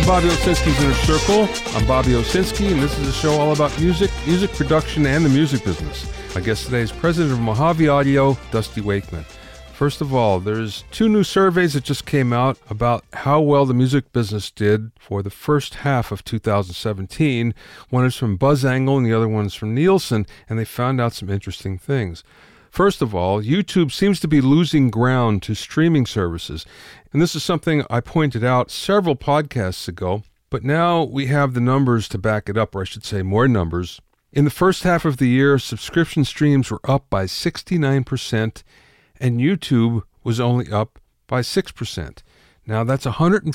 Bobby Owsinski's Inner Circle. I'm Bobby Owsinski, and this is a show all about music, music production, and the music business. My guest today is president of Mojave Audio, Dusty Wakeman. First of all, there's two new surveys that just came out about how well the music business did for the first half of 2017. One is from BuzzAngle and the other one is from Nielsen, and they found out some interesting things. First of all, YouTube seems to be losing ground to streaming services. And this is something I pointed out several podcasts ago, but now we have the numbers to back it up, or I should say more numbers. In the first half of the year, subscription streams were up by 69%, and YouTube was only up by 6%. Now, that's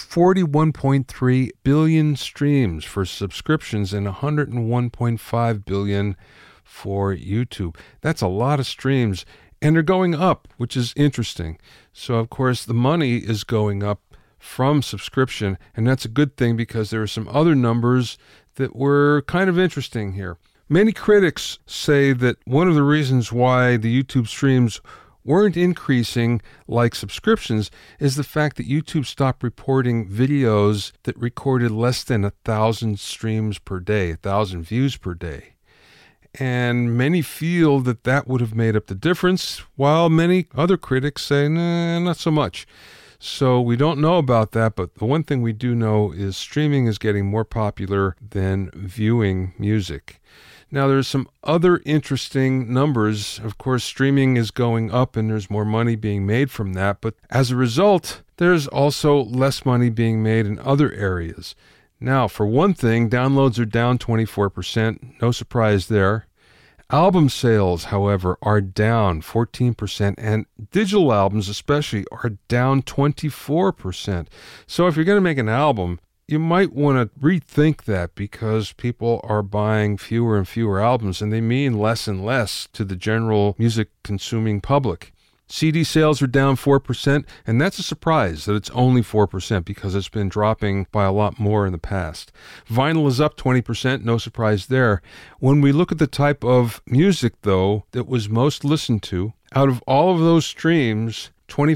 141.3 billion streams for subscriptions and 101.5 billion for YouTube. That's a lot of streams, and they're going up, which is interesting. So, of course, the money is going up from subscription, and that's a good thing because there are some other numbers that were kind of interesting here. Many critics say that one of the reasons why the YouTube streams weren't increasing like subscriptions is the fact that YouTube stopped reporting videos that recorded less than 1,000 streams per day, 1,000 views per day. And many feel that that would have made up the difference, while many other critics say, nah, not so much. So we don't know about that, but the one thing we do know is streaming is getting more popular than viewing music. Now, there's some other interesting numbers. Of course, streaming is going up and there's more money being made from that. But as a result, there's also less money being made in other areas. Now, for one thing, downloads are down 24%. No surprise there. Album sales, however, are down 14%, and digital albums especially are down 24%. So if you're going to make an album, you might want to rethink that because people are buying fewer and fewer albums, and they mean less and less to the general music-consuming public. CD sales are down 4%, and that's a surprise that it's only 4% because it's been dropping by a lot more in the past. Vinyl is up 20%, no surprise there. When we look at the type of music, though, that was most listened to, out of all of those streams,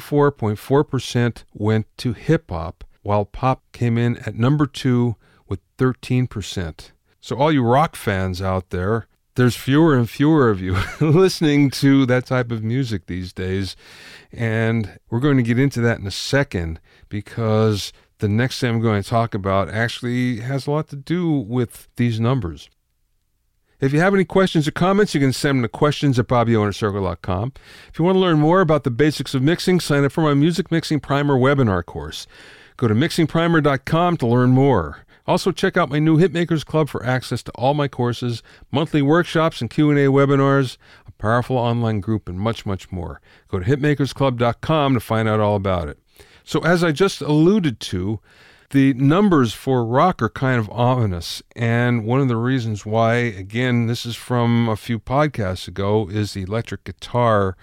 24.4% went to hip-hop, while pop came in at number 2 with 13%. So all you rock fans out there, there's fewer and fewer of you listening to that type of music these days. And we're going to get into that in a second because the next thing I'm going to talk about actually has a lot to do with these numbers. If you have any questions or comments, you can send them to questions@BobbyOwnerCircle.com. If you want to learn more about the basics of mixing, sign up for my Music Mixing Primer webinar course. Go to mixingprimer.com to learn more. Also, check out my new Hitmakers Club for access to all my courses, monthly workshops and Q&A webinars, a powerful online group, and much, much more. Go to hitmakersclub.com to find out all about it. So as I just alluded to, the numbers for rock are kind of ominous, and one of the reasons why, again, this is from a few podcasts ago, is the electric guitar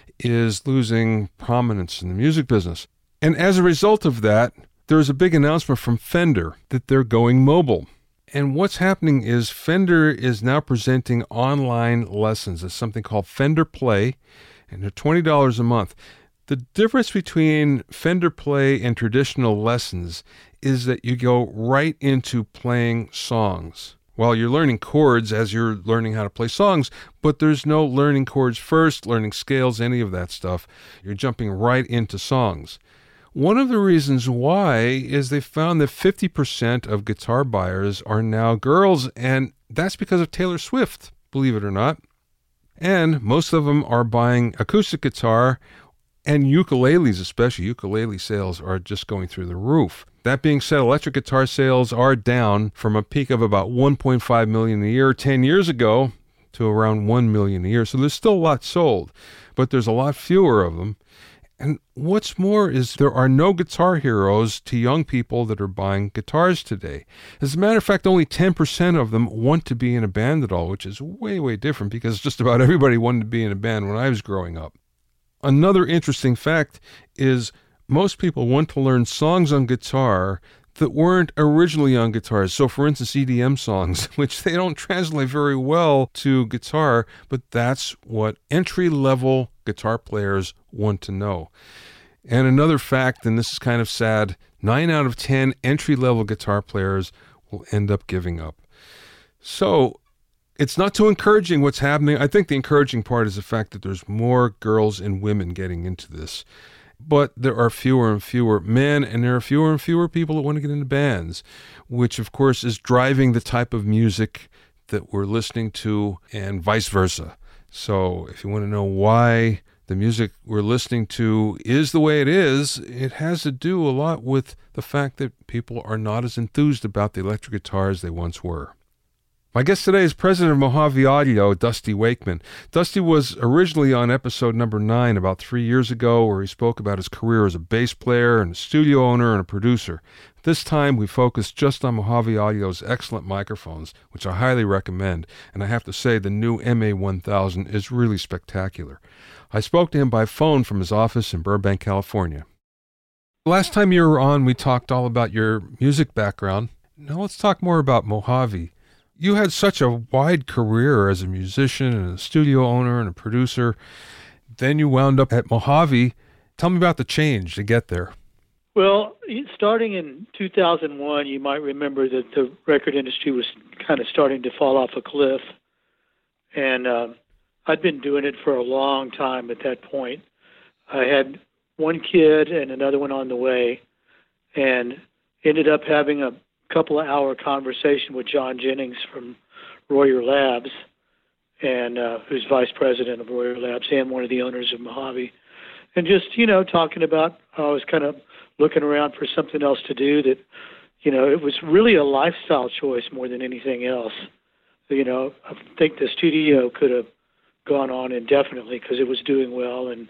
is losing prominence in the music business. And as a result of that, there's a big announcement from Fender that they're going mobile. And what's happening is Fender is now presenting online lessons. It's something called Fender Play, and they're $20 a month. The difference between Fender Play and traditional lessons is that you go right into playing songs. Well, you're learning chords as you're learning how to play songs, but there's no learning chords first, learning scales, any of that stuff. You're jumping right into songs. One of the reasons why is they found that 50% of guitar buyers are now girls, and that's because of Taylor Swift, believe it or not. And most of them are buying acoustic guitar and ukuleles, especially. Ukulele sales are just going through the roof. That being said, electric guitar sales are down from a peak of about 1.5 million a year 10 years ago to around 1 million a year. So there's still a lot sold, but there's a lot fewer of them. And what's more is there are no guitar heroes to young people that are buying guitars today. As a matter of fact, only 10% of them want to be in a band at all, which is way, way different because just about everybody wanted to be in a band when I was growing up. Another interesting fact is most people want to learn songs on guitar that weren't originally on guitars. So, for instance, EDM songs, which they don't translate very well to guitar, but that's what entry-level guitar players want to know. And another fact, and this is kind of sad 9 out of 10 entry-level guitar players will end up giving up. So it's not too encouraging what's happening. I think the encouraging part is the fact that there's more girls and women getting into this. But there are fewer and fewer men, and there are fewer and fewer people that want to get into bands, which, of course, is driving the type of music that we're listening to and vice versa. So if you want to know why the music we're listening to is the way it is, it has to do a lot with the fact that people are not as enthused about the electric guitar as they once were. My guest today is president of Mojave Audio, Dusty Wakeman. Dusty was originally on episode number 9 about 3 years ago, where he spoke about his career as a bass player and a studio owner and a producer. This time, we focused just on Mojave Audio's excellent microphones, which I highly recommend, and I have to say the new MA1000 is really spectacular. I spoke to him by phone from his office in Burbank, California. Last time you were on, we talked all about your music background. Now let's talk more about Mojave. You had such a wide career as a musician and a studio owner and a producer. Then you wound up at Mojave. Tell me about the change to get there. Well, starting in 2001, you might remember that the record industry was kind of starting to fall off a cliff. And I'd been doing it for a long time at that point. I had one kid and another one on the way, and ended up having a couple-hour conversation with John Jennings from Royer Labs, and who's vice president of Royer Labs and one of the owners of Mojave, and just, talking about how I was kind of looking around for something else to do that, it was really a lifestyle choice more than anything else. I think the studio could have gone on indefinitely because it was doing well, and,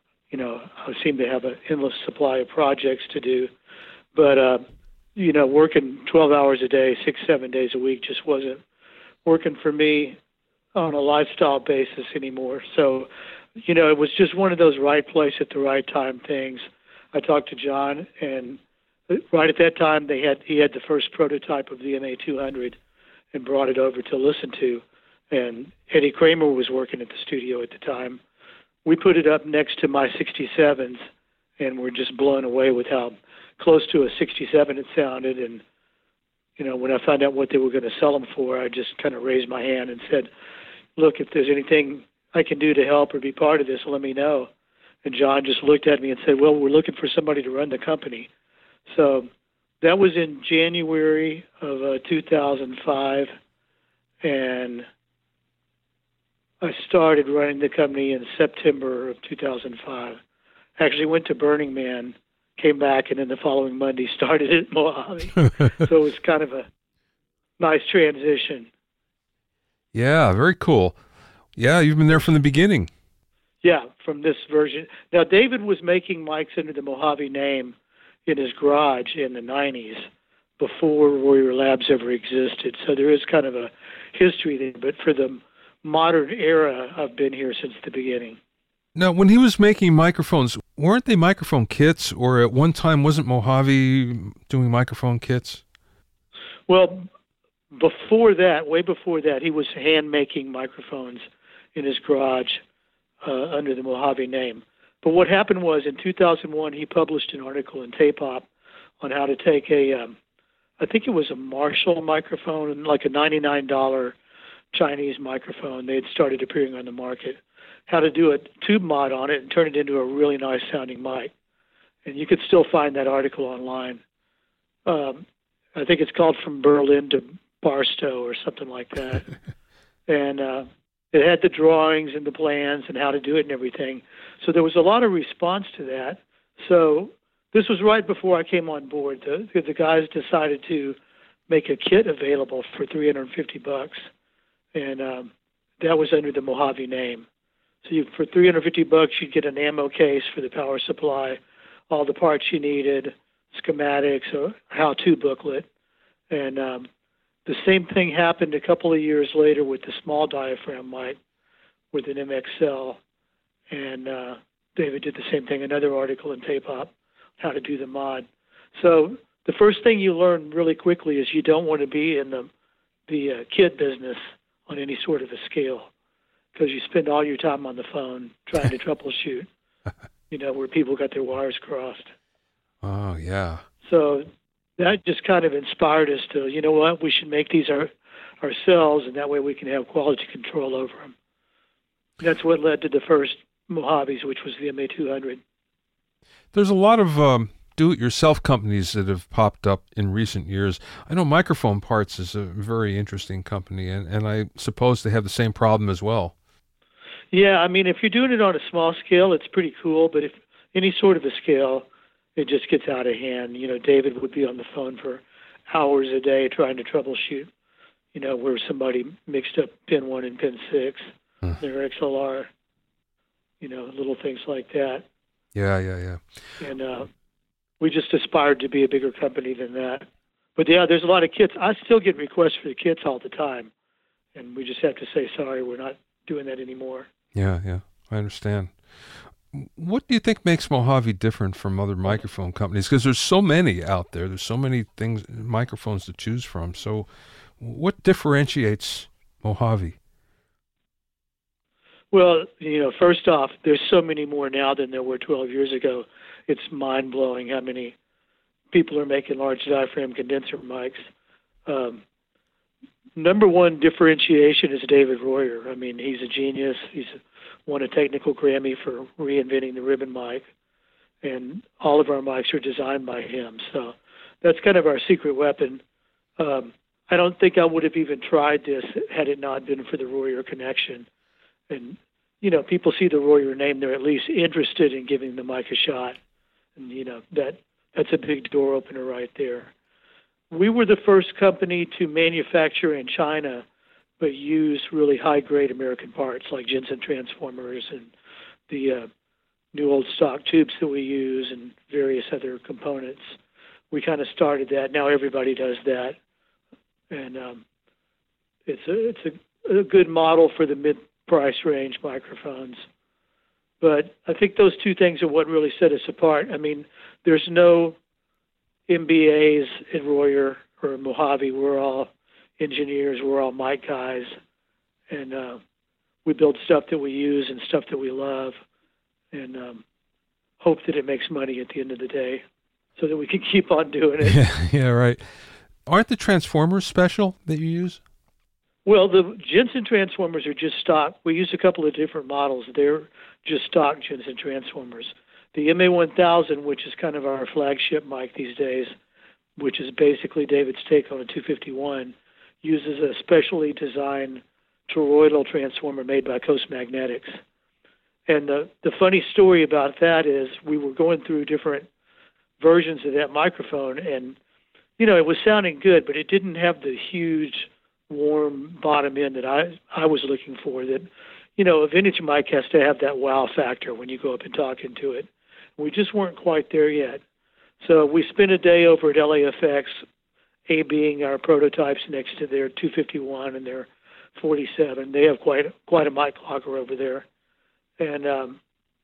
I seemed to have an endless supply of projects to do. But, working 12 hours a day, 6-7 days a week just wasn't working for me on a lifestyle basis anymore. So, it was just one of those right place at the right time things. I talked to John, and right at that time he had the first prototype of the MA200 and brought it over to listen to. And Eddie Kramer was working at the studio at the time. We put it up next to my 67s, and we're just blown away with how close to a 67 it sounded. And, when I found out what they were going to sell them for, I just kind of raised my hand and said, look, if there's anything I can do to help or be part of this, let me know. And John just looked at me and said, well, we're looking for somebody to run the company. So that was in January of 2005, and I started running the company in September of 2005. Actually went to Burning Man, came back, and then the following Monday started at Mojave. So it was kind of a nice transition. Yeah, very cool. Yeah, you've been there from the beginning. Yeah, from this version. Now, David was making mics under the Mojave name in his garage in the 90s before Royer Labs ever existed. So there is kind of a history there. But for the modern era, I've been here since the beginning. Now, when he was making microphones, weren't they microphone kits, or at one time wasn't Mojave doing microphone kits? Well, before that, way before that, he was hand-making microphones in his garage under the Mojave name. But what happened was, in 2001, he published an article in Tape Op on how to take I think it was a Marshall microphone, like a $99 Chinese microphone. They had started appearing on the market, how to do a tube mod on it and turn it into a really nice sounding mic. And you could still find that article online. I think it's called From Berlin to Barstow or something like that. And it had the drawings and the plans and how to do it and everything. So there was a lot of response to that. So this was right before I came on board. The guys decided to make a kit available for $350, and that was under the Mojave name. So for $350, you'd get an ammo case for the power supply, all the parts you needed, schematics, a how-to booklet. And the same thing happened a couple of years later with the small diaphragm mic with an MXL. And David did the same thing, another article in Tape Op, how to do the mod. So the first thing you learn really quickly is you don't want to be in the kit business on any sort of a scale, because you spend all your time on the phone trying to troubleshoot, where people got their wires crossed. Oh, yeah. So that just kind of inspired us to, you know what, we should make these ourselves, and that way we can have quality control over them. That's what led to the first Mojaves, which was the MA200. There's a lot of do-it-yourself companies that have popped up in recent years. I know Microphone Parts is a very interesting company, and I suppose they have the same problem as well. Yeah, I mean, if you're doing it on a small scale, it's pretty cool, but if any sort of a scale, it just gets out of hand. You know, David would be on the phone for hours a day trying to troubleshoot, you know, where somebody mixed up pin 1 and pin 6, their XLR, you know, little things like that. Yeah. And we just aspired to be a bigger company than that. But yeah, there's a lot of kits. I still get requests for the kits all the time, and we just have to say, sorry, we're not doing that anymore. Yeah, I understand. What do you think makes Mojave different from other microphone companies? Because there's so many out there. There's so many microphones to choose from. So what differentiates Mojave? Well, you know, first off, there's so many more now than there were 12 years ago. It's mind-blowing how many people are making large diaphragm condenser mics. Number one differentiation is David Royer. I mean, he's a genius. He's won a technical Grammy for reinventing the ribbon mic, and all of our mics are designed by him. So that's kind of our secret weapon. I don't think I would have even tried this had it not been for the Royer connection. And, you know, people see the Royer name, they're at least interested in giving the mic a shot. And, you know, that's a big door opener right there. We were the first company to manufacture in China, but use really high-grade American parts like Jensen transformers and the new old stock tubes that we use and various other components. We kind of started that. Now everybody does that. And it's a good model for the mid-price range microphones. But I think those two things are what really set us apart. I mean, there's no MBAs in Royer or Mojave. We're all engineers. We're all mic guys. And we build stuff that we use and stuff that we love and hope that it makes money at the end of the day so that we can keep on doing it. Yeah, right. Aren't the transformers special that you use? Well, the Jensen transformers are just stock. We use a couple of different models. They're just stock Jensen transformers. The MA1000, which is kind of our flagship mic these days, which is basically David's take on a 251, uses a specially designed toroidal transformer made by Coast Magnetics. And the funny story about that is we were going through different versions of that microphone, and, you know, it was sounding good, but it didn't have the huge, warm bottom end that I was looking for. That, you know, a vintage mic has to have that wow factor when you go up and talk into it. We just weren't quite there yet. So we spent a day over at LAFX, A-being our prototypes next to their 251 and their 47. They have quite a mic locker over there. And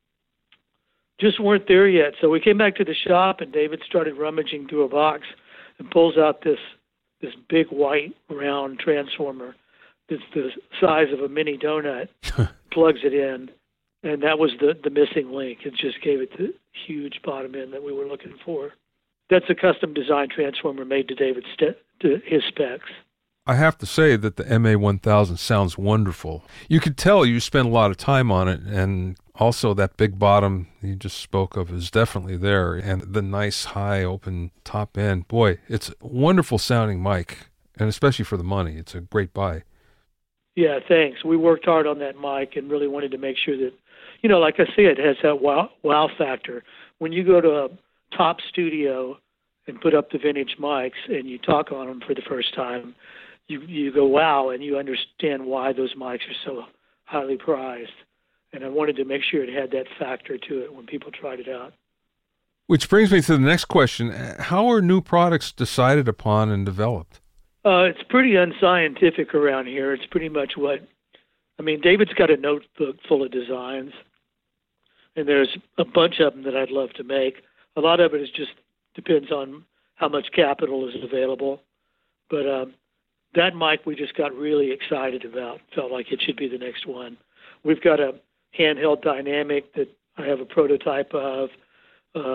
just weren't there yet. So we came back to the shop, and David started rummaging through a box and pulls out this big white round transformer that's the size of a mini donut, plugs it in, and that was the missing link. It just gave it the huge bottom end that we were looking for. That's a custom design transformer made to David's to his specs. I have to say that the MA1000 sounds wonderful. You could tell you spent a lot of time on it, and also that big bottom you just spoke of is definitely there, and the nice high open top end. Boy, it's a wonderful sounding mic, and especially for the money, it's a great buy. Yeah, thanks. We worked hard on that mic and really wanted to make sure that, you know, like I said, it has that wow factor. When you go to a top studio and put up the vintage mics and you talk on them for the first time, you go, wow, and you understand why those mics are so highly prized. And I wanted to make sure it had that factor to it when people tried it out. Which brings me to the next question. How are new products decided upon and developed? It's pretty unscientific around here. It's pretty much David's got a notebook full of designs, and there's a bunch of them that I'd love to make. A lot of it just depends on how much capital is available. But that mic we just got really excited about. Felt like it should be the next one. We've got a handheld dynamic that I have a prototype of.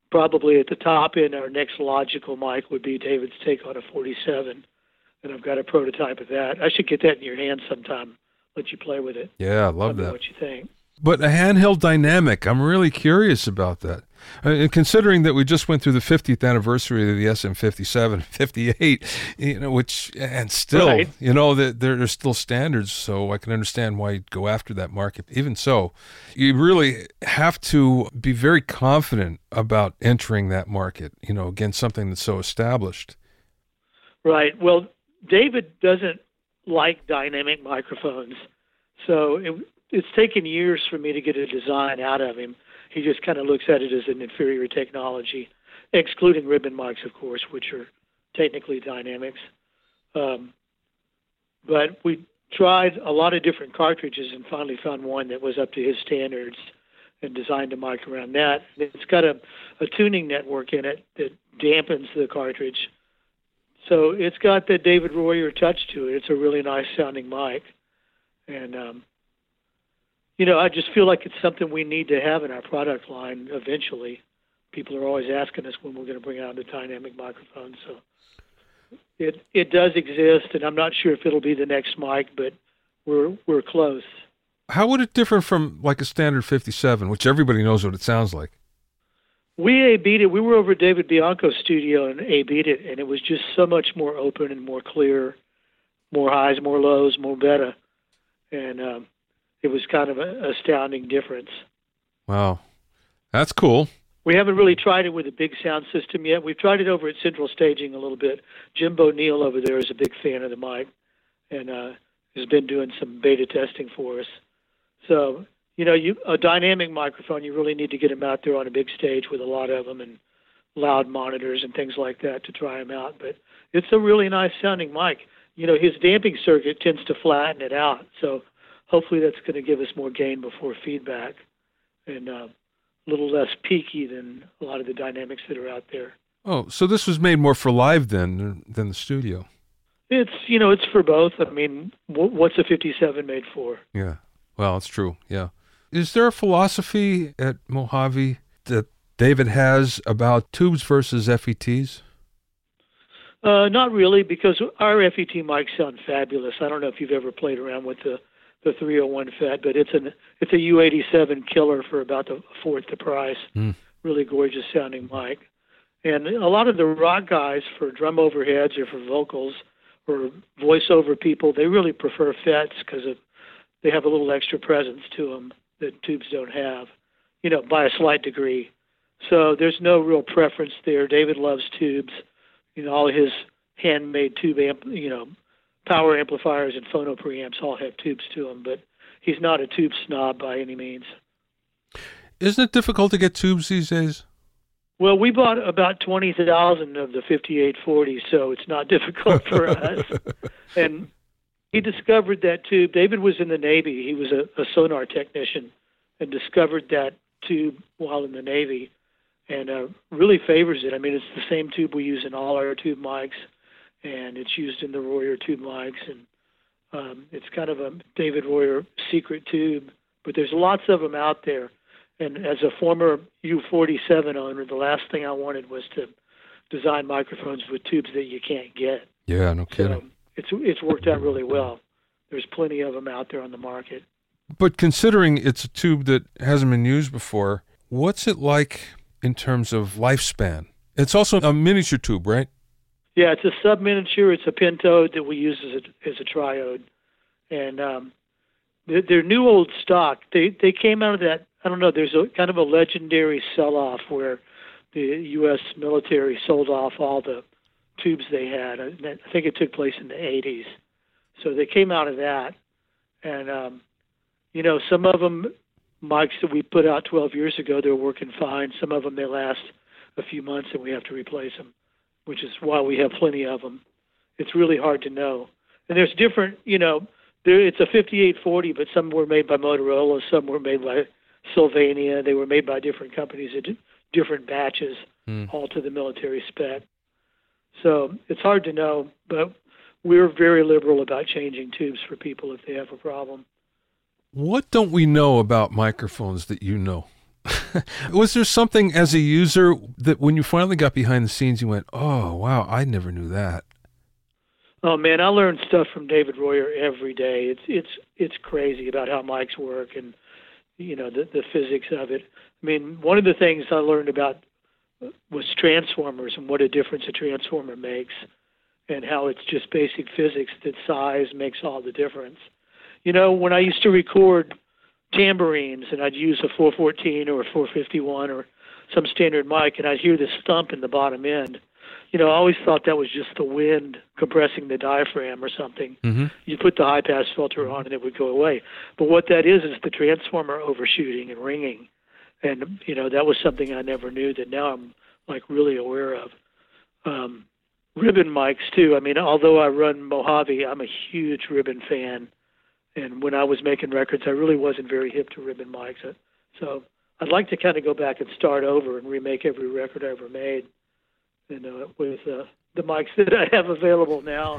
probably at the top end, our next logical mic would be David's take on a 47, and I've got a prototype of that. I should get that in your hands sometime, let you play with it. Yeah, I love that. What you think. But a handheld dynamic, I'm really curious about that. And considering that we just went through the 50th anniversary of the SM57, 58, and still, right. that there's still standards, so I can understand why you'd go after that market. Even so, you really have to be very confident about entering that market, against something that's so established. Right. Well, David doesn't like dynamic microphones, so it's taken years for me to get a design out of him. He just kind of looks at it as an inferior technology, excluding ribbon mics, of course, which are technically dynamics. But we tried a lot of different cartridges and finally found one that was up to his standards and designed a mic around that. It's got a tuning network in it that dampens the cartridge. So it's got the David Royer touch to it. It's a really nice sounding mic. And, I just feel like it's something we need to have in our product line eventually. People are always asking us when we're going to bring out the dynamic microphone. So it does exist, and I'm not sure if it'll be the next mic, but we're close. How would it differ from like a standard 57, which everybody knows what it sounds like? We A-B'd it. We were over at David Bianco's studio and A-B'd it, and it was just so much more open and more clear, more highs, more lows, more beta. And it was kind of an astounding difference. Wow. That's cool. We haven't really tried it with a big sound system yet. We've tried it over at Central Staging a little bit. Jimbo Neal over there is a big fan of the mic and has been doing some beta testing for us. So, a dynamic microphone, you really need to get them out there on a big stage with a lot of them and loud monitors and things like that to try them out. But it's a really nice sounding mic. His damping circuit tends to flatten it out. So hopefully that's going to give us more gain before feedback and a little less peaky than a lot of the dynamics that are out there. Oh, so this was made more for live than the studio. It's for both. I mean, what's a 57 made for? Yeah. Well, it's true. Yeah. Is there a philosophy at Mojave that David has about tubes versus FETs? Not really, because our FET mics sound fabulous. I don't know if you've ever played around with the 301 FET, but it's a U87 killer for about a fourth the price. Really gorgeous sounding mic. And a lot of the rock guys for drum overheads or for vocals or voiceover people, they really prefer FETs because they have a little extra presence to them that tubes don't have, by a slight degree. So there's no real preference there. David loves tubes. All his handmade tube power amplifiers and phono preamps all have tubes to them, but he's not a tube snob by any means. Isn't it difficult to get tubes these days? Well, we bought about 20,000 of the 5840, so it's not difficult for us. And he discovered that tube. David was in the Navy. He was a sonar technician and discovered that tube while in the Navy and really favors it. I mean, it's the same tube we use in all our tube mics, and it's used in the Royer tube mics, and it's kind of a David Royer secret tube, but there's lots of them out there. And as a former U47 owner, the last thing I wanted was to design microphones with tubes that you can't get. Yeah, no kidding. So it's worked out really well. There's plenty of them out there on the market. But considering it's a tube that hasn't been used before, what's it like in terms of lifespan? It's also a miniature tube, right? Yeah, it's a sub-miniature. It's a pentode that we use as a triode. And they're new old stock. They came out of that, I don't know, there's a kind of a legendary sell-off where the U.S. military sold off all the tubes they had. I think it took place in the 80s. So they came out of that. And, some of them, mics that we put out 12 years ago, they're working fine. Some of them, they last a few months and we have to replace them, which is why we have plenty of them. It's really hard to know. And there's different, it's a 5840, but some were made by Motorola, some were made by Sylvania. They were made by different companies at different batches, all to the military spec. So it's hard to know, but we're very liberal about changing tubes for people if they have a problem. What don't we know about microphones that you know? Was there something as a user that when you finally got behind the scenes, you went, oh, wow, I never knew that? Oh man, I learn stuff from David Royer every day. It's crazy about how mics work and the physics of it. I mean, one of the things I learned about was transformers and what a difference a transformer makes, and how it's just basic physics that size makes all the difference. When I used to record tambourines and I'd use a 414 or a 451 or some standard mic, and I'd hear this thump in the bottom end. I always thought that was just the wind compressing the diaphragm or something. Mm-hmm. You put the high-pass filter on and it would go away. But what that is the transformer overshooting and ringing. And, that was something I never knew that now I'm, really aware of. Ribbon mics, too. I mean, although I run Mojave, I'm a huge ribbon fan. And when I was making records, I really wasn't very hip to ribbon mics. So I'd like to kind of go back and start over and remake every record I ever made. With the mics that I have available now.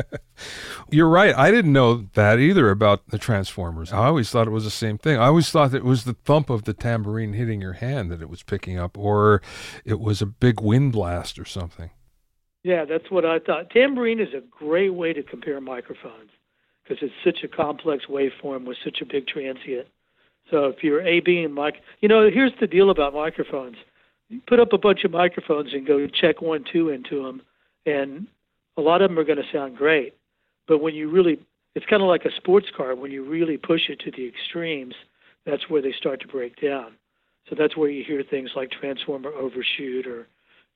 You're right. I didn't know that either about the transformers. I always thought it was the same thing. I always thought that it was the thump of the tambourine hitting your hand that it was picking up, or it was a big wind blast or something. Yeah, that's what I thought. Tambourine is a great way to compare microphones because it's such a complex waveform with such a big transient. So if you're A/B and mic, here's the deal about microphones. You put up a bunch of microphones and go check 1, 2 into them, and a lot of them are going to sound great. But when you really, it's kind of like a sports car. When you really push it to the extremes, that's where they start to break down. So that's where you hear things like transformer overshoot or,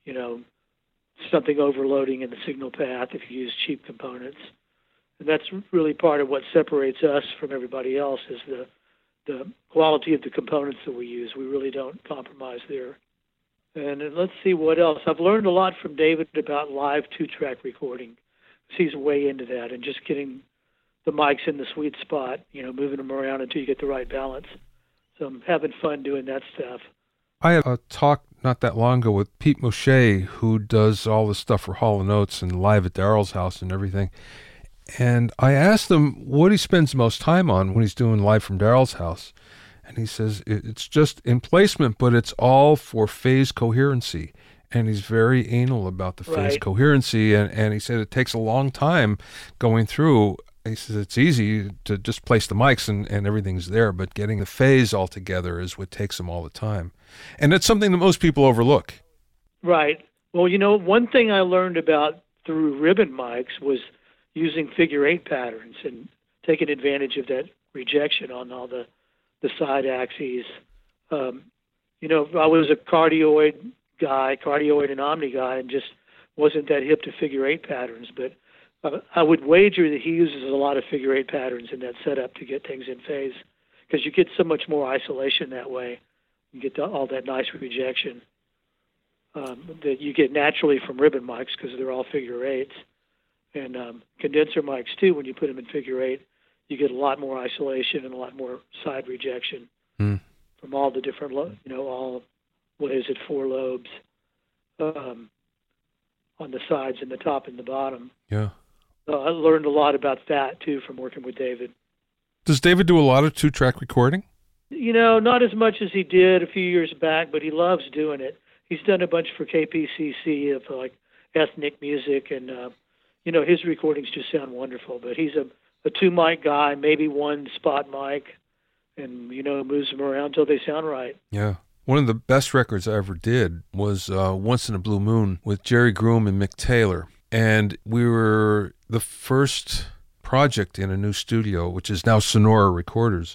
something overloading in the signal path if you use cheap components. And that's really part of what separates us from everybody else is the quality of the components that we use. We really don't compromise there. And let's see what else. I've learned a lot from David about live 2-track recording. He's way into that and just getting the mics in the sweet spot, moving them around until you get the right balance. So I'm having fun doing that stuff. I had a talk not that long ago with Pete Moshe, who does all the stuff for Hall & Oates and Live at Daryl's House and everything. And I asked him what he spends most time on when he's doing Live from Daryl's House. And he says it's just in placement, but it's all for phase coherency. And he's very anal about the phase coherency. And he said it takes a long time going through. He says it's easy to just place the mics and everything's there, but getting the phase all together is what takes them all the time. And it's something that most people overlook. Right. Well, one thing I learned about through ribbon mics was using figure-8 patterns and taking advantage of that rejection on all the side axes. I was a cardioid and omni guy, and just wasn't that hip to figure-8 patterns. But I would wager that he uses a lot of figure-8 patterns in that setup to get things in phase, because you get so much more isolation that way. You get all that nice rejection that you get naturally from ribbon mics because they're all figure-8s. And condenser mics, too, when you put them in figure-8, you get a lot more isolation and a lot more side rejection from all the different, all, 4 lobes on the sides and the top and the bottom. Yeah. I learned a lot about that, too, from working with David. Does David do a lot of 2-track recording? Not as much as he did a few years back, but he loves doing it. He's done a bunch for KPCC of, ethnic music, and, his recordings just sound wonderful. But he's a 2-mic guy, maybe 1 spot mic, and, moves them around until they sound right. Yeah. One of the best records I ever did was Once in a Blue Moon with Jerry Groom and Mick Taylor. And we were the first project in a new studio, which is now Sonora Recorders.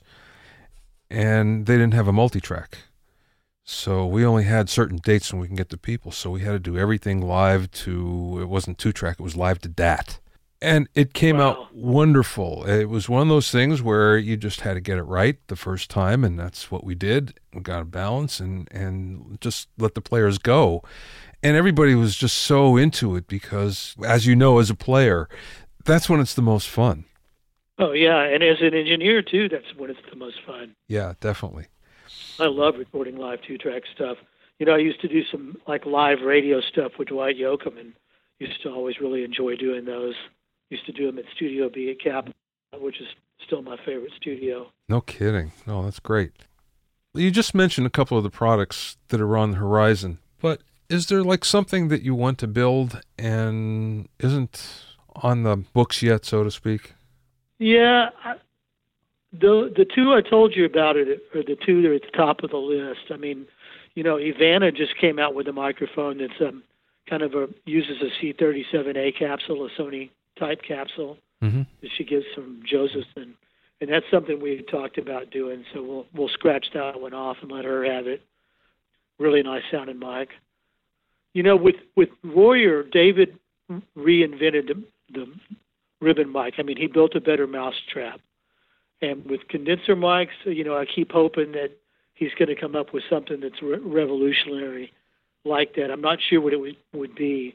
And they didn't have a multi-track. So we only had certain dates when we can get to people. So we had to do everything live to, it wasn't 2-track, it was live to DAT. And it came out wonderful. It was one of those things where you just had to get it right the first time, and that's what we did. We got a balance and just let the players go. And everybody was just so into it because, as you know, as a player, that's when it's the most fun. Oh, yeah, and as an engineer, too, that's when it's the most fun. Yeah, definitely. I love recording live 2-track stuff. I used to do some, live radio stuff with Dwight Yoakam, and used to always really enjoy doing those. Used to do them at Studio B at Capitol, which is still my favorite studio. No kidding. No, that's great. You just mentioned a couple of the products that are on the horizon, but is there like something that you want to build and isn't on the books yet, so to speak? Yeah, the two I told you about are the two that are at the top of the list. I mean, Ivana just came out with a microphone that's uses a C37A capsule, a Sony type capsule that she gives from Josephson, and that's something we talked about doing. So we'll scratch that one off and let her have it. Really nice sounding mic. With Royer, David reinvented the ribbon mic. I mean, he built a better mousetrap. And with condenser mics, I keep hoping that he's going to come up with something that's revolutionary like that. I'm not sure what it would be.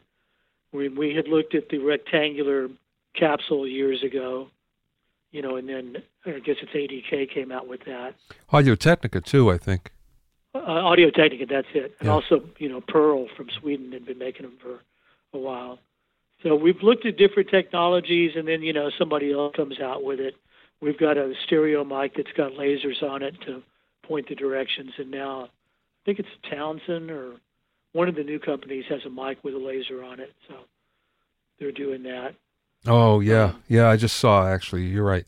We had looked at the rectangular capsule years ago, and then I guess it's ADK came out with that. Audio-Technica too, I think. Audio-Technica, that's it. And yeah. Also, Pearl from Sweden had been making them for a while. So we've looked at different technologies, and then, somebody else comes out with it. We've got a stereo mic that's got lasers on it to point the directions, and now I think it's Townsend or one of the new companies has a mic with a laser on it, so they're doing that. Oh, yeah. I just saw, actually. You're right.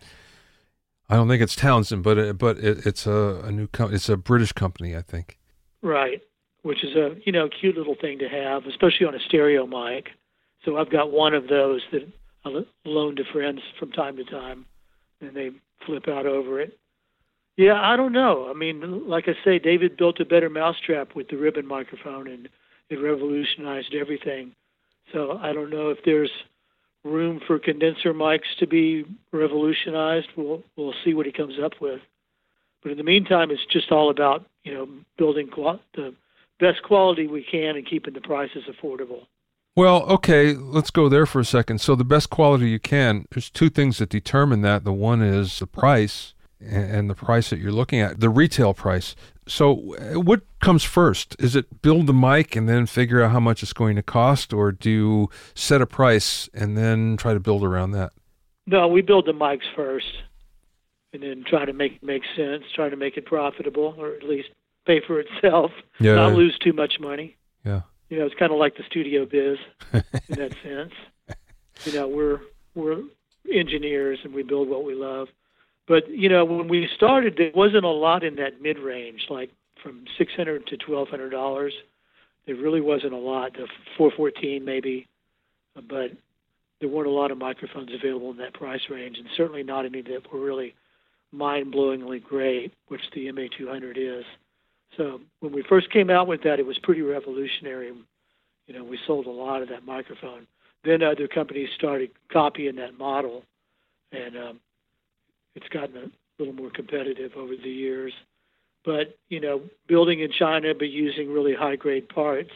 I don't think it's Townsend, but it's a new company. It's a British company, I think. Right, which is a cute little thing to have, especially on a stereo mic. So I've got one of those that I loan to friends from time to time, and they flip out over it. Yeah, I don't know. I mean, like I say, David built a better mousetrap with the ribbon microphone, and it revolutionized everything. So I don't know if there's room for condenser mics to be revolutionized. We'll see what he comes up with. But in the meantime, it's just all about, building the best quality we can and keeping the prices affordable. Well, okay, let's go there for a second. So the best quality you can, there's two things that determine that. The one is the price and the price that you're looking at, the retail price. So what comes first? Is it build the mic and then figure out how much it's going to cost, or do you set a price and then try to build around that? No, we build the mics first and then try to make it make sense, try to make it profitable, or at least pay for itself, not lose too much money. Yeah. It's kind of like the studio biz in that sense. We're engineers and we build what we love. But, when we started, there wasn't a lot in that mid-range, like from $600 to $1,200. There really wasn't a lot, the 414 maybe, but there weren't a lot of microphones available in that price range, and certainly not any that were really mind-blowingly great, which the MA200 is. So when we first came out with that, it was pretty revolutionary. We sold a lot of that microphone. Then other companies started copying that model, and it's gotten a little more competitive over the years. But, building in China but using really high-grade parts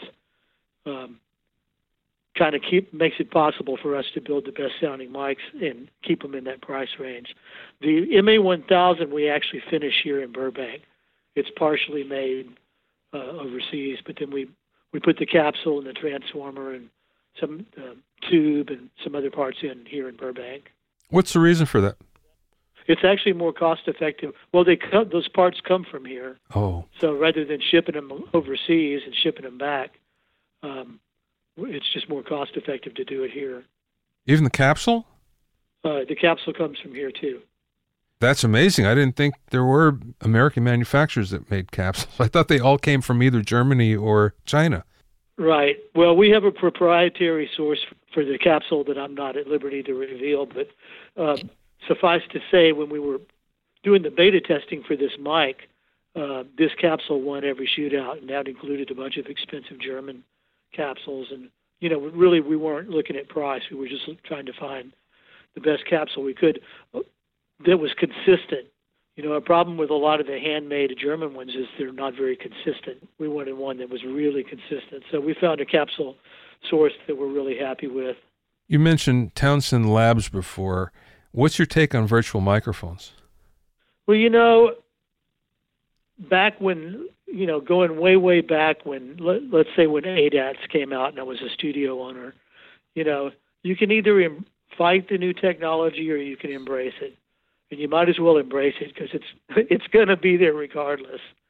makes it possible for us to build the best-sounding mics and keep them in that price range. The MA1000 we actually finish here in Burbank. It's partially made overseas, but then we put the capsule and the transformer and some tube and some other parts in here in Burbank. What's the reason for that? It's actually more cost-effective. Well, those parts come from here. Oh. So rather than shipping them overseas and shipping them back, it's just more cost-effective to do it here. Even the capsule? The capsule comes from here, too. That's amazing. I didn't think there were American manufacturers that made capsules. I thought they all came from either Germany or China. Right. Well, we have a proprietary source for the capsule that I'm not at liberty to reveal, but suffice to say, when we were doing the beta testing for this mic, this capsule won every shootout, and that included a bunch of expensive German capsules. And, really we weren't looking at price. We were just trying to find the best capsule we could that was consistent. A problem with a lot of the handmade German ones is they're not very consistent. We wanted one that was really consistent. So we found a capsule source that we're really happy with. You mentioned Townsend Labs before. What's your take on virtual microphones? Well, back when, going way back when, let's say when ADATS came out and I was a studio owner, you can either fight the new technology or you can embrace it. And you might as well embrace it because it's going to be there regardless.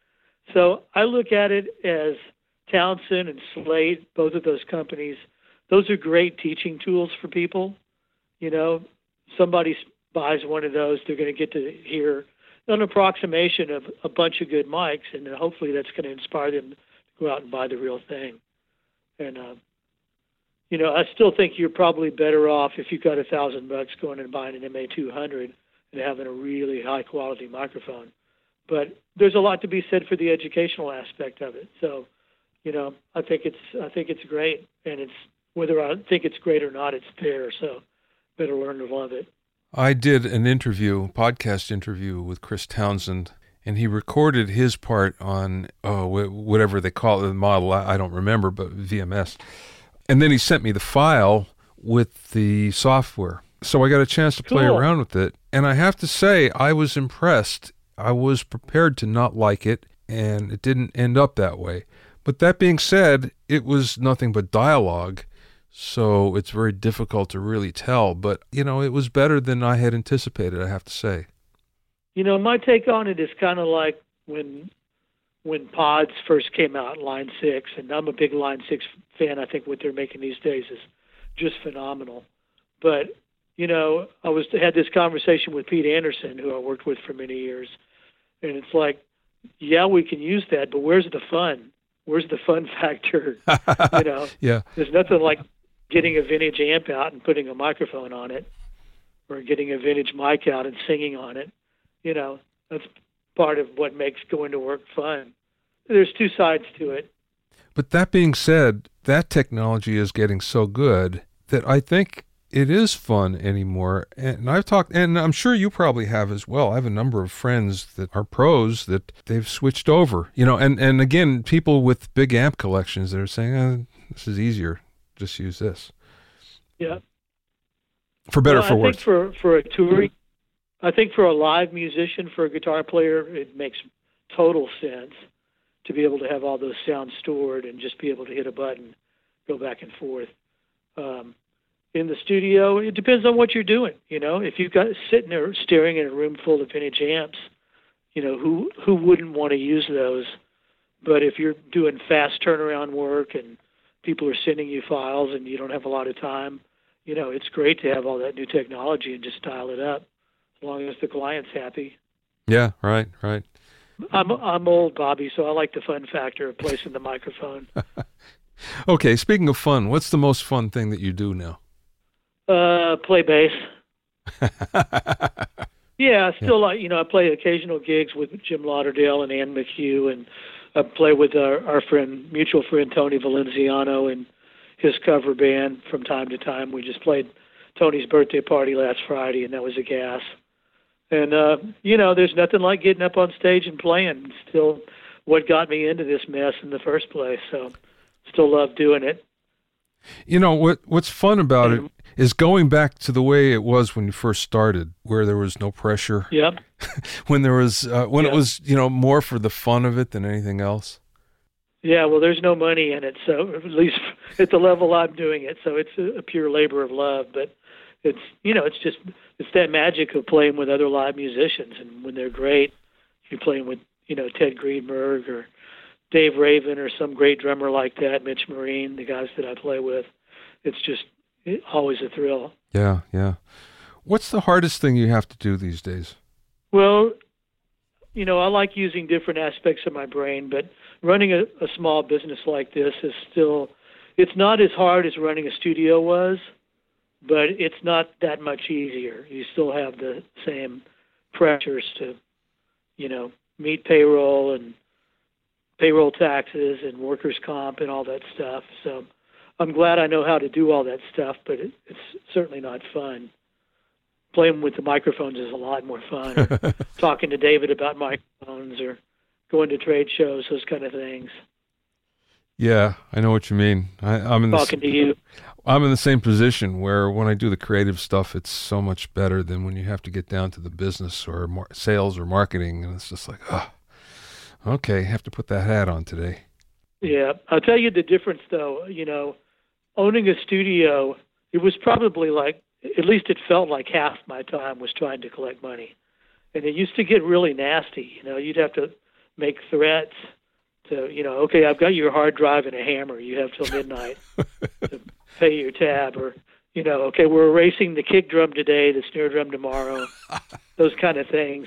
So I look at it as Townsend and Slate, both of those companies, those are great teaching tools for people. You know, somebody buys one of those, they're going to get to hear an approximation of a bunch of good mics, and then hopefully that's going to inspire them to go out and buy the real thing. And, you know, I still think you're probably better off if you've got $1,000 going and buying an MA200 and having a really high quality microphone. But there's a lot to be said for the educational aspect of it. So, you know, I think it's great, and it's whether I think it's great or not, it's there. So, better learn to love it. I did an podcast interview with Chris Townsend, and he recorded his part on whatever they call it, the model. I don't remember, but VMS. And then he sent me the file with the software. So I got a chance to play around with it. And I have to say, I was impressed. I was prepared to not like it, and it didn't end up that way. But that being said, it was nothing but dialogue, so it's very difficult to really tell. But, you know, it was better than I had anticipated, I have to say. You know, my take on it is kind of like when pods first came out, Line 6, and I'm a big Line 6 fan. I think what they're making these days is just phenomenal. But, you know, had this conversation with Pete Anderson, who I worked with for many years, and it's like, yeah, we can use that, but where's the fun? Where's the fun factor? You know, yeah. There's nothing like getting a vintage amp out and putting a microphone on it, or getting a vintage mic out and singing on it. You know, that's part of what makes going to work fun. There's two sides to it. But that being said, that technology is getting so good that I think it is fun anymore. And I've talked, and I'm sure you probably have as well. I have a number of friends that are pros that they've switched over, you know, and again, people with big amp collections that are saying, this is easier. Just use this. Yeah. For better or for worse. I think for a touring, I think for a live musician, for a guitar player, it makes total sense to be able to have all those sounds stored and just be able to hit a button, go back and forth. In the studio, it depends on what you're doing. You know, if you've got sitting there staring in a room full of vintage amps, you know, who wouldn't want to use those? But if you're doing fast turnaround work and people are sending you files and you don't have a lot of time, you know, it's great to have all that new technology and just dial it up as long as the client's happy. Yeah, right. I'm old, Bobby, so I like the fun factor of placing the microphone. Okay, speaking of fun, what's the most fun thing that you do now? Play bass. Yeah, still like, you know, I play occasional gigs with Jim Lauderdale and Ann McHugh, and I play with our mutual friend Tony Valenziano and his cover band from time to time. We just played Tony's birthday party last Friday, and that was a gas. And, you know, there's nothing like getting up on stage and playing. It's still what got me into this mess in the first place, so still love doing it. You know, what's fun about it is going back to the way it was when you first started, where there was no pressure. Yep. When there was, it was, you know, more for the fun of it than anything else. Yeah, well, there's no money in it, so at least at the level I'm doing it, so it's a pure labor of love. But it's, you know, it's that magic of playing with other live musicians, and when they're great, you're playing with, you know, Ted Greenberg or Dave Raven or some great drummer like that, Mitch Marine, the guys that I play with. It's just always a thrill. Yeah. What's the hardest thing you have to do these days? Well, you know, I like using different aspects of my brain, but running a small business like this is still, it's not as hard as running a studio was, but it's not that much easier. You still have the same pressures to, you know, meet payroll and payroll taxes and workers' comp and all that stuff. So I'm glad I know how to do all that stuff, but it's certainly not fun. Playing with the microphones is a lot more fun. Or talking to David about microphones or going to trade shows, those kind of things. Yeah, I know what you mean. I'm talking to you. I'm in the same position where when I do the creative stuff, it's so much better than when you have to get down to the business or sales or marketing, and it's just like, okay, have to put that hat on today. Yeah, I'll tell you the difference, though. You know, owning a studio, it was probably like, at least it felt like half my time was trying to collect money. And it used to get really nasty. You know, you'd have to make threats. to, okay, I've got your hard drive and a hammer. You have till midnight to pay your tab. Or, okay, we're erasing the kick drum today, the snare drum tomorrow, those kind of things.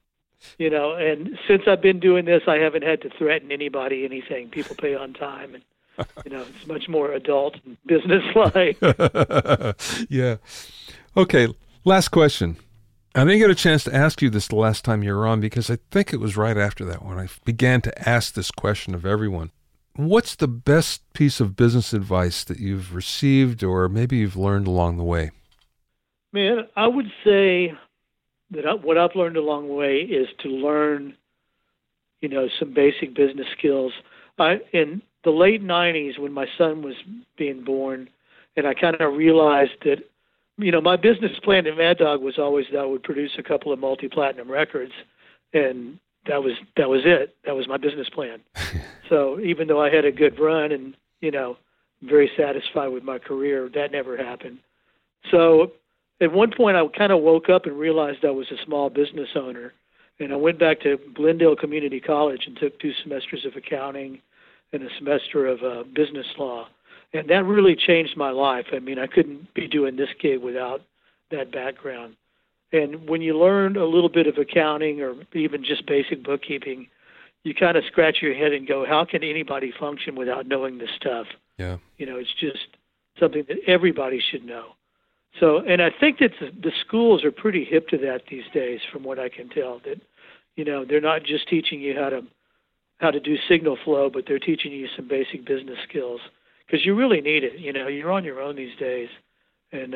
And since I've been doing this, I haven't had to threaten anybody anything. People pay on time, and it's much more adult and business-like. Yeah. Okay, last question. I didn't get a chance to ask you this the last time you were on because I think it was right after that when I began to ask this question of everyone. What's the best piece of business advice that you've received or maybe you've learned along the way? Man, I would say that what I've learned along the way is to learn, some basic business skills. In the late 90s, when my son was being born, and I kind of realized that, my business plan at Mad Dog was always that I would produce a couple of multi-platinum records, and that was it. That was my business plan. So even though I had a good run and, very satisfied with my career, that never happened. So at one point, I kind of woke up and realized I was a small business owner, and I went back to Glendale Community College and took 2 semesters of accounting and a semester of business law. And that really changed my life. I mean, I couldn't be doing this gig without that background. And when you learn a little bit of accounting or even just basic bookkeeping, you kind of scratch your head and go, how can anybody function without knowing this stuff? Yeah. It's just something that everybody should know. So, and I think that the schools are pretty hip to that these days, from what I can tell, that, they're not just teaching you how to do signal flow, but they're teaching you some basic business skills. Because you really need it. You're on your own these days. And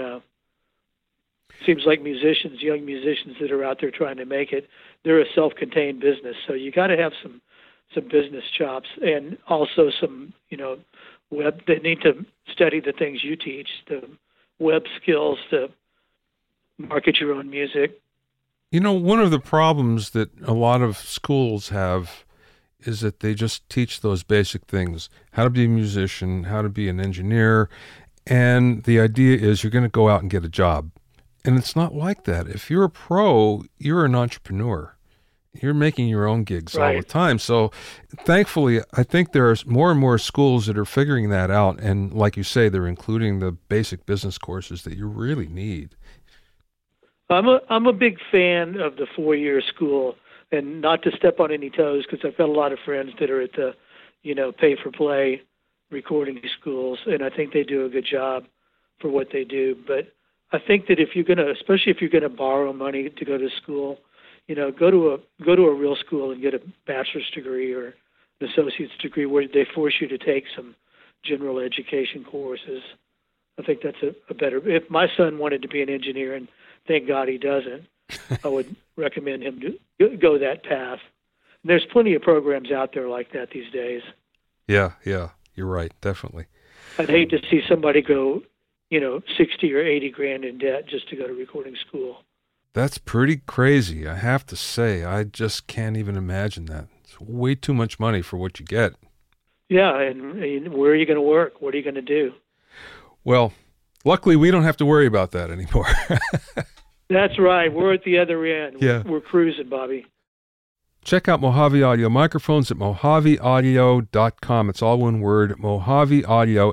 seems like young musicians that are out there trying to make it, they're a self-contained business. So you got to have some business chops, and also some, web. They need to study the things you teach, the web skills to market your own music. One of the problems that a lot of schools have is that they just teach those basic things, how to be a musician, how to be an engineer, and the idea is you're going to go out and get a job. And it's not like that. If you're a pro, you're an entrepreneur. You're making your own gigs all the time. So thankfully, I think there are more and more schools that are figuring that out. And like you say, they're including the basic business courses that you really need. I'm a big fan of the 4-year school. And not to step on any toes, because I've got a lot of friends that are at the, pay-for-play recording schools, and I think they do a good job for what they do. But I think that especially if you're gonna borrow money to go to school, go to a real school and get a bachelor's degree or an associate's degree where they force you to take some general education courses. I think that's a better. If my son wanted to be an engineer, and thank God he doesn't, I would recommend him to go that path. And there's plenty of programs out there like that these days. Yeah, you're right, definitely. I'd hate to see somebody go, 60 or 80 grand in debt just to go to recording school. That's pretty crazy, I have to say. I just can't even imagine that. It's way too much money for what you get. Yeah, and where are you going to work? What are you going to do? Well, luckily we don't have to worry about that anymore. That's right. We're at the other end. Yeah. We're cruising, Bobby. Check out Mojave Audio microphones at mojaveaudio.com. It's all one word, Mojave Audio,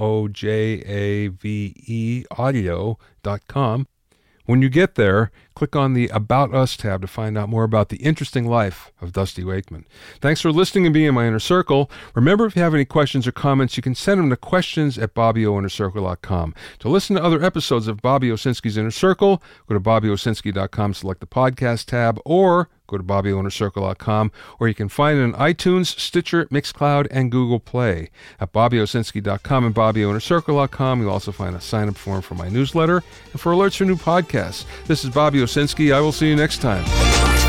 MOJAVE audio.com. When you get there, click on the About Us tab to find out more about the interesting life of Dusty Wakeman. Thanks for listening and being in my inner circle. Remember, if you have any questions or comments, you can send them to questions@BobbyOInnerCircle.com. To listen to other episodes of Bobby Owsinski's Inner Circle, go to BobbyOwsinski.com, select the podcast tab, or go to BobbyOInnerCircle.com, or you can find it on iTunes, Stitcher, Mixcloud, and Google Play. At BobbyOwsinski.com and BobbyOInnerCircle.com, you'll also find a sign-up form for my newsletter and for alerts for new podcasts. This is Bobby Owsinski. I will see you next time.